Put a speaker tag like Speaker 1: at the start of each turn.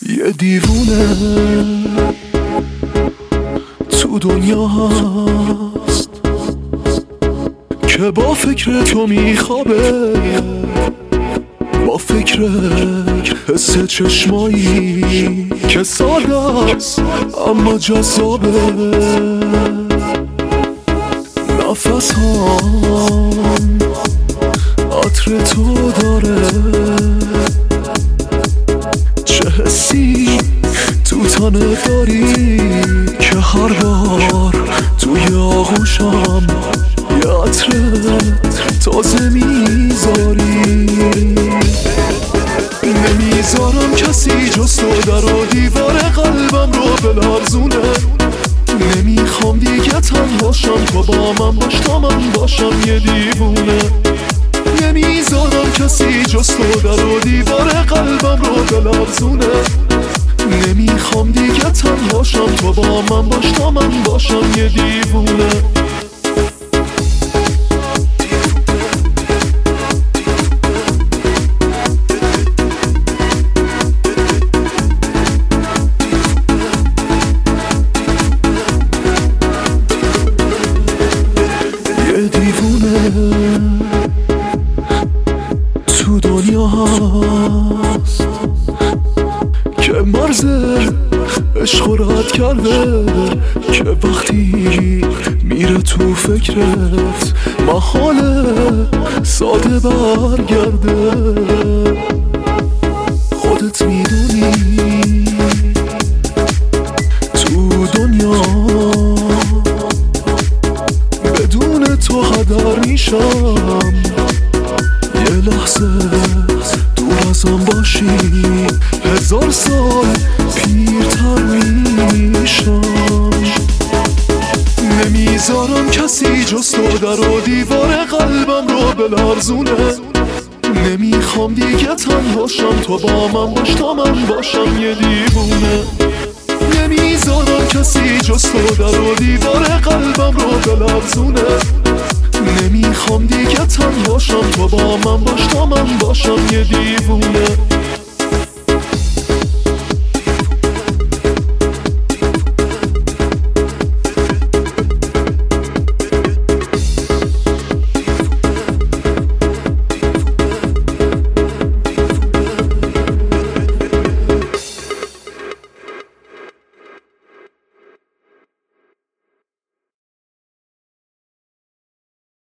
Speaker 1: یه دیوونه تو دنیا هست که با فکر تو میخوابه، با فکر حس چشمایی که ساده است اما جذابه. نفس هم عطر تو داره، چه حسی تو تنه داری که هر بار توی آغوشم یه عطرت تازه میذاری. نمیذارم کسی جز تو در و دیوار قلبم رو بلرزونه. نمیخوام دیگه تنهاشم، تو با من باش تا من باشم یه دیوونه. نمیذارم کسی جز تو در و دیوار قلبم رو بلرزونه. نمیخوام دیگه تنهاشم، تو با من باش تا من باشم یه دیوونه. تو دنیا هست که مرز عشق رد کرده، که وقتی میره تو فکرت محاله ساده برگرده. خودت میدونی تو دنیا بدون تو هدر میشم. یه لحظه دور ازم باشی 1000 سال پیرتر میشم. نمیذارم کسی جز تو در و دیوار قلبم رو بلرزونه. نمیخوام دیگه تنهاشم، تو با من باش تا من باشم یه دیوونه. نمیذارم کسی جز تو در و دیوار قلبم رو بلرزونه. نمیخوام دیگه تنهاشم، تو با من باش تا من باشم یه دیوونه.